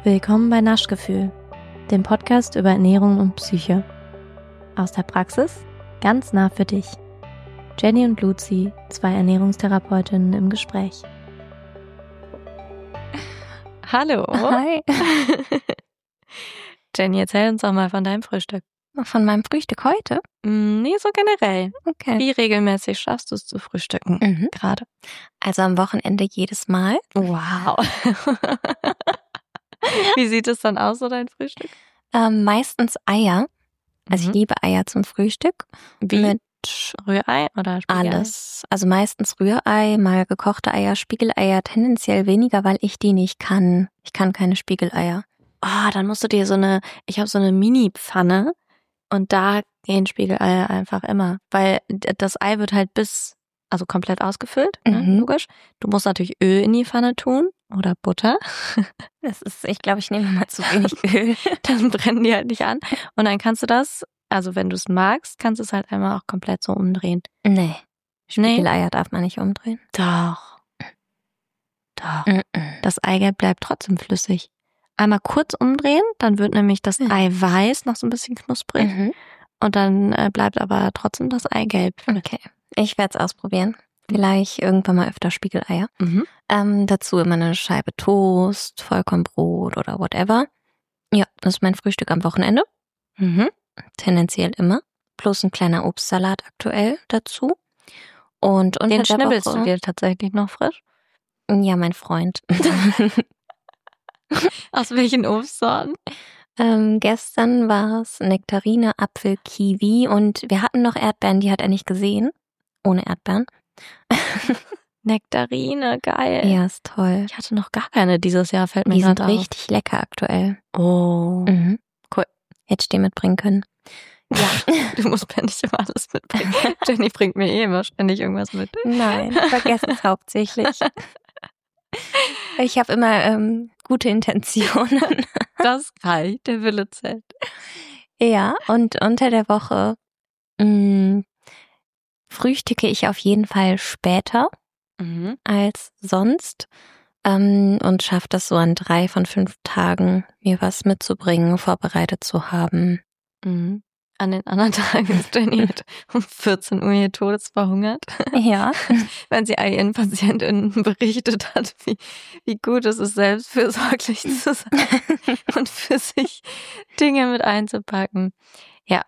Willkommen bei Naschgefühl, dem Podcast über Ernährung und Psyche. Aus der Praxis, ganz nah für dich. Jenny und Luzi, zwei Ernährungstherapeutinnen im Gespräch. Hallo. Hi. Jenny, erzähl uns doch mal von deinem Frühstück. Von meinem Frühstück heute? Nee, so generell. Okay. Wie regelmäßig schaffst du es zu frühstücken gerade? Also am Wochenende jedes Mal. Wow. Wie sieht es dann aus, so dein Frühstück? Meistens Eier. Also ich liebe Eier zum Frühstück. Wie? Mit Rührei oder Spiegelei? alles. Also meistens Rührei, mal gekochte Eier, Spiegeleier tendenziell weniger, weil ich die nicht kann. Ich kann keine Spiegeleier. Dann musst du dir ich habe so eine Mini-Pfanne und da gehen Spiegeleier einfach immer. Weil das Ei wird halt komplett ausgefüllt, ne? Logisch. Du musst natürlich Öl in die Pfanne tun oder Butter. Ich glaube, ich nehme mal zu wenig Öl. Dann brennen die halt nicht an. Und dann kannst du das, also wenn du es magst, kannst du es halt einmal auch komplett so umdrehen. Nee. Spiegeleier darf man nicht umdrehen. Doch. Das Eigelb bleibt trotzdem flüssig. Einmal kurz umdrehen, dann wird nämlich das Eiweiß noch so ein bisschen knusprig. Und dann bleibt aber trotzdem das Eigelb. Okay, ich werde es ausprobieren. Vielleicht irgendwann mal öfter Spiegeleier. Dazu immer eine Scheibe Toast, Vollkornbrot oder whatever. Ja, das ist mein Frühstück am Wochenende. Tendenziell immer. Plus ein kleiner Obstsalat aktuell dazu. Und unter Den der schnibbelst Woche, du dir tatsächlich noch frisch? Ja, mein Freund. Aus welchen Obstsorten? Gestern war es Nektarine, Apfel, Kiwi und wir hatten noch Erdbeeren, die hat er nicht gesehen. Ohne Erdbeeren. Nektarine, geil. Ja, ist toll. Ich hatte noch gar keine dieses Jahr, fällt mir Die sind gerade auf. richtig lecker aktuell. Oh. Cool. Hätte ich dir mitbringen können. Ja, du musst mir nicht immer alles mitbringen. Jenny bringt mir immer ständig irgendwas mit. Nein, vergessen es hauptsächlich. Ich habe immer gute Intentionen. Das reicht, der Wille zählt. Ja, und unter der Woche frühstücke ich auf jeden Fall später als sonst und schaffe das so an 3 von 5 Tagen, mir was mitzubringen, vorbereitet zu haben. An den anderen Tagen ist Jenny um 14 Uhr hier todesverhungert. Ja. Wenn sie all ihren PatientInnen berichtet hat, wie gut es ist, selbstfürsorglich zu sein und für sich Dinge mit einzupacken. Ja.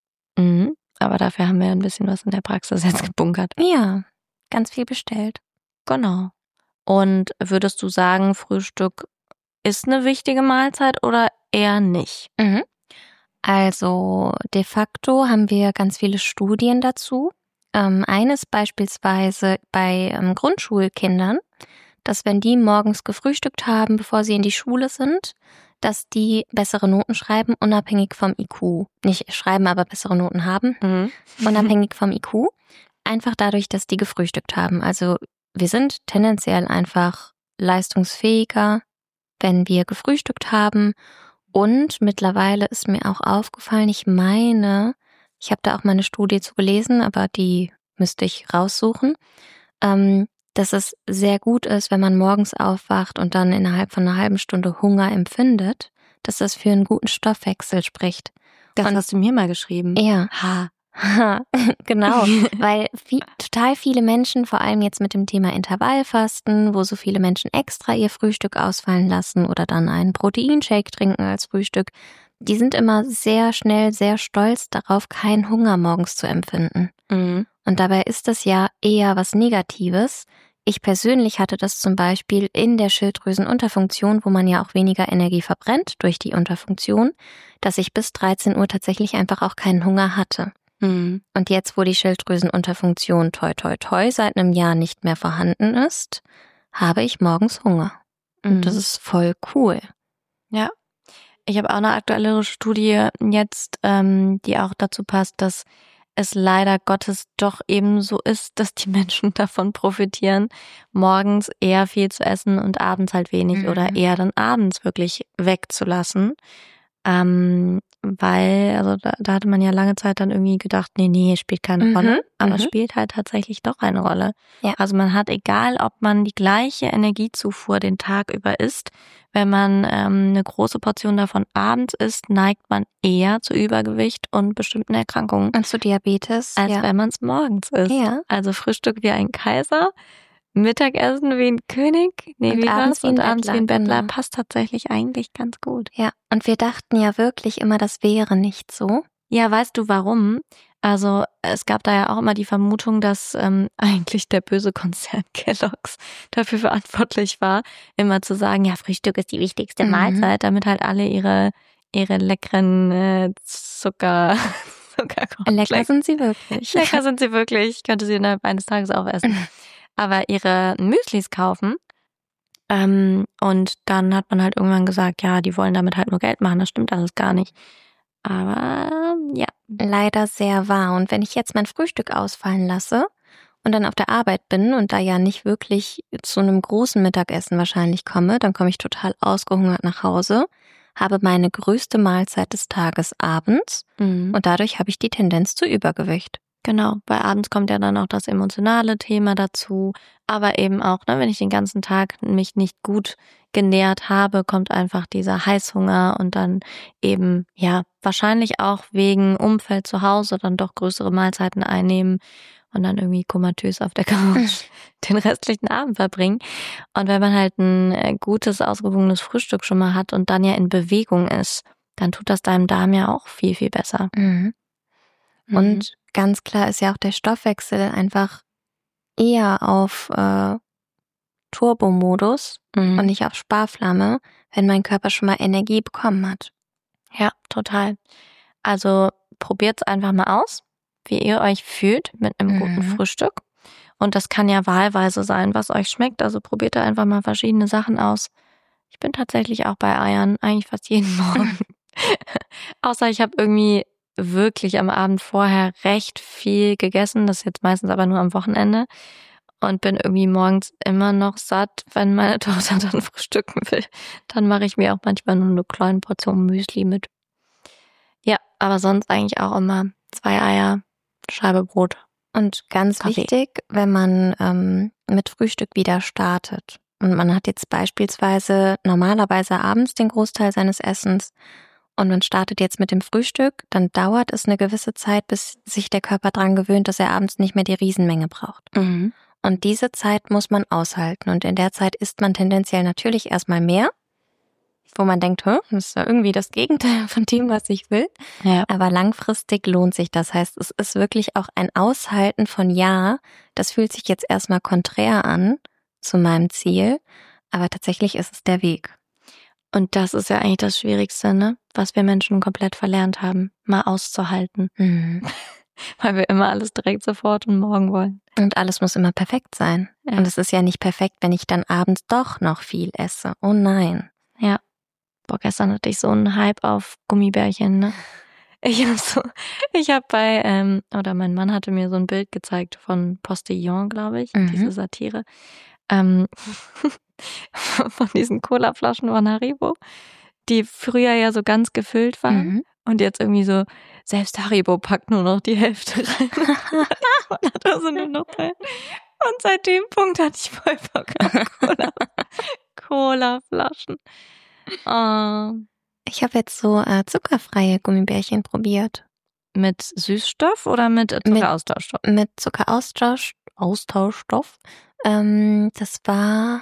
Aber dafür haben wir ein bisschen was in der Praxis jetzt gebunkert. Ja, ganz viel bestellt. Genau. Und würdest du sagen, Frühstück ist eine wichtige Mahlzeit oder eher nicht? Also de facto haben wir ganz viele Studien dazu. Eines beispielsweise bei Grundschulkindern, dass wenn die morgens gefrühstückt haben, bevor sie in die Schule sind, dass die bessere Noten schreiben, unabhängig vom IQ. Nicht schreiben, aber bessere Noten haben, unabhängig vom IQ. Einfach dadurch, dass die gefrühstückt haben. Also wir sind tendenziell einfach leistungsfähiger, wenn wir gefrühstückt haben. Und mittlerweile ist mir auch aufgefallen, ich habe da auch mal eine Studie zu gelesen, aber die müsste ich raussuchen, dass es sehr gut ist, wenn man morgens aufwacht und dann innerhalb von einer halben Stunde Hunger empfindet, dass das für einen guten Stoffwechsel spricht. Das hast du mir mal geschrieben. Ja. Genau, weil total viele Menschen, vor allem jetzt mit dem Thema Intervallfasten, wo so viele Menschen extra ihr Frühstück ausfallen lassen oder dann einen Proteinshake trinken als Frühstück, die sind immer sehr schnell, sehr stolz darauf, keinen Hunger morgens zu empfinden. Und dabei ist das ja eher was Negatives. Ich persönlich hatte das zum Beispiel in der Schilddrüsenunterfunktion, wo man ja auch weniger Energie verbrennt durch die Unterfunktion, dass ich bis 13 Uhr tatsächlich einfach auch keinen Hunger hatte. Und jetzt, wo die Schilddrüsenunterfunktion toi toi toi seit einem Jahr nicht mehr vorhanden ist, habe ich morgens Hunger. Und das ist voll cool. Ja. Ich habe auch eine aktuellere Studie jetzt, die auch dazu passt, dass es leider Gottes doch eben so ist, dass die Menschen davon profitieren, morgens eher viel zu essen und abends halt wenig oder eher dann abends wirklich wegzulassen. Weil, also da hatte man ja lange Zeit dann irgendwie gedacht, nee, spielt keine Rolle. Aber es spielt halt tatsächlich doch eine Rolle. Ja. Also man hat, egal ob man die gleiche Energiezufuhr den Tag über isst, wenn man eine große Portion davon abends isst, neigt man eher zu Übergewicht und bestimmten Erkrankungen. Und zu Diabetes. Als wenn man es morgens isst. Ja. Also Frühstück wie ein Kaiser, Mittagessen wie ein König, und abends wie ein Bettler, genau. passt tatsächlich eigentlich ganz gut. Ja, und wir dachten ja wirklich immer, das wäre nicht so. Ja, weißt du warum? Also es gab da ja auch immer die Vermutung, dass eigentlich der böse Konzern Kellogg's dafür verantwortlich war, immer zu sagen, ja, Frühstück ist die wichtigste Mahlzeit, damit halt alle ihre leckeren Zucker Lecker sind sie wirklich. Lecker sind sie wirklich. Ich könnte sie innerhalb eines Tages aufessen. Aber ihre Müslis kaufen. Und dann hat man halt irgendwann gesagt, ja, die wollen damit halt nur Geld machen. Das stimmt alles gar nicht. Aber ja. Leider sehr wahr. Und wenn ich jetzt mein Frühstück ausfallen lasse und dann auf der Arbeit bin und da ja nicht wirklich zu einem großen Mittagessen wahrscheinlich komme, dann komme ich total ausgehungert nach Hause, habe meine größte Mahlzeit des Tages abends und dadurch habe ich die Tendenz zu Übergewicht. Genau, weil abends kommt ja dann auch das emotionale Thema dazu, aber eben auch, ne, wenn ich den ganzen Tag mich nicht gut genährt habe, kommt einfach dieser Heißhunger und dann eben, ja, wahrscheinlich auch wegen Umfeld zu Hause dann doch größere Mahlzeiten einnehmen und dann irgendwie komatös auf der Couch den restlichen Abend verbringen. Und wenn man halt ein gutes, ausgewogenes Frühstück schon mal hat und dann ja in Bewegung ist, dann tut das deinem Darm ja auch viel, viel besser. Und ganz klar ist ja auch der Stoffwechsel einfach eher auf Turbomodus und nicht auf Sparflamme, wenn mein Körper schon mal Energie bekommen hat. Ja, total. Also probiert's einfach mal aus, wie ihr euch fühlt mit einem guten Frühstück. Und das kann ja wahlweise sein, was euch schmeckt. Also probiert da einfach mal verschiedene Sachen aus. Ich bin tatsächlich auch bei Eiern, eigentlich fast jeden Morgen. Außer ich habe irgendwie wirklich am Abend vorher recht viel gegessen. Das ist jetzt meistens aber nur am Wochenende. Und bin irgendwie morgens immer noch satt, wenn meine Tochter dann frühstücken will. Dann mache ich mir auch manchmal nur eine kleine Portion Müsli mit. Ja, aber sonst eigentlich auch immer 2 Eier, Scheibe Brot. Und ganz Kaffee. wichtig, wenn man mit Frühstück wieder startet und man hat jetzt beispielsweise normalerweise abends den Großteil seines Essens und man startet jetzt mit dem Frühstück, dann dauert es eine gewisse Zeit, bis sich der Körper dran gewöhnt, dass er abends nicht mehr die Riesenmenge braucht. Und diese Zeit muss man aushalten und in der Zeit isst man tendenziell natürlich erstmal mehr, wo man denkt, das ist ja irgendwie das Gegenteil von dem, was ich will. Ja. Aber langfristig lohnt sich das. Heißt, es ist wirklich auch ein Aushalten von das fühlt sich jetzt erstmal konträr an zu meinem Ziel, aber tatsächlich ist es der Weg. Und das ist ja eigentlich das Schwierigste, ne? Was wir Menschen komplett verlernt haben, mal auszuhalten. Weil wir immer alles direkt sofort und morgen wollen. Und alles muss immer perfekt sein. Ja. Und es ist ja nicht perfekt, wenn ich dann abends doch noch viel esse. Oh nein. Ja. Boah, gestern hatte ich so einen Hype auf Gummibärchen, ne? Ich habe oder mein Mann hatte mir so ein Bild gezeigt von Postillon, glaube ich, diese Satire, von diesen Colaflaschen von Haribo, die früher ja so ganz gefüllt waren und jetzt irgendwie so, selbst Haribo packt nur noch die Hälfte rein. Und hat also nur noch rein. Und seit dem Punkt hatte ich voll Bock auf Colaflaschen. Ich habe jetzt so zuckerfreie Gummibärchen probiert. Mit Süßstoff oder mit Zuckeraustauschstoff? Mit Zuckeraustauschstoff. Das war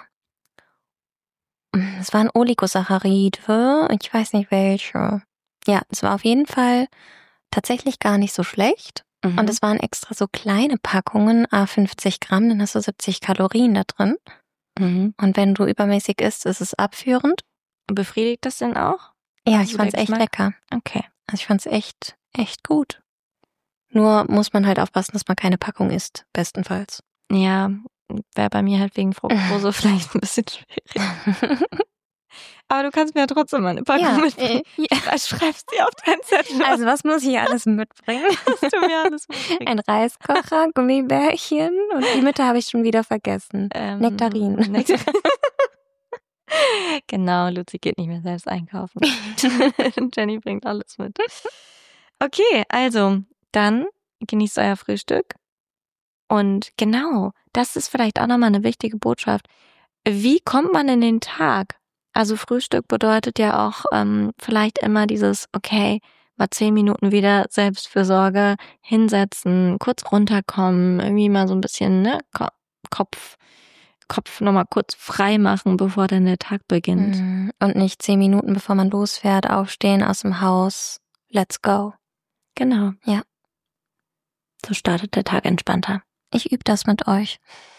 ein Oligosaccharide. Ich weiß nicht welche. Ja, es war auf jeden Fall tatsächlich gar nicht so schlecht. Und es waren extra so kleine Packungen, 50 Gramm, dann hast du 70 Kalorien da drin. Und wenn du übermäßig isst, ist es abführend. Befriedigt das denn auch? Ja, ich fand's echt lecker. Okay. Also ich fand's echt gut. Nur muss man halt aufpassen, dass man keine Packung isst, bestenfalls. Ja, wäre bei mir halt wegen Fructose vielleicht ein bisschen schwierig. Aber du kannst mir ja trotzdem mal eine Packung mitbringen. Schreibst du auf deinen Zettel. Also was muss ich alles mitbringen? Was du mir alles mitbringen? Ein Reiskocher, Gummibärchen und die Mitte habe ich schon wieder vergessen. Nektarinen. Genau, Luzi geht nicht mehr selbst einkaufen. Jenny bringt alles mit. Okay, also, dann genießt euer Frühstück. Und genau, das ist vielleicht auch nochmal eine wichtige Botschaft. Wie kommt man in den Tag? Also Frühstück bedeutet ja auch vielleicht immer dieses, okay, mal 10 Minuten wieder Selbstfürsorge, hinsetzen, kurz runterkommen, irgendwie mal so ein bisschen, ne, Kopf nochmal kurz frei machen, bevor dann der Tag beginnt. Und nicht 10 Minuten, bevor man losfährt, aufstehen aus dem Haus. Let's go. Genau. Ja. So startet der Tag entspannter. Ich übe das mit euch.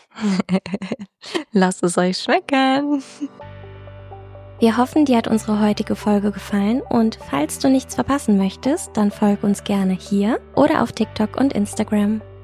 Lasst es euch schmecken. Wir hoffen, dir hat unsere heutige Folge gefallen und falls du nichts verpassen möchtest, dann folge uns gerne hier oder auf TikTok und Instagram.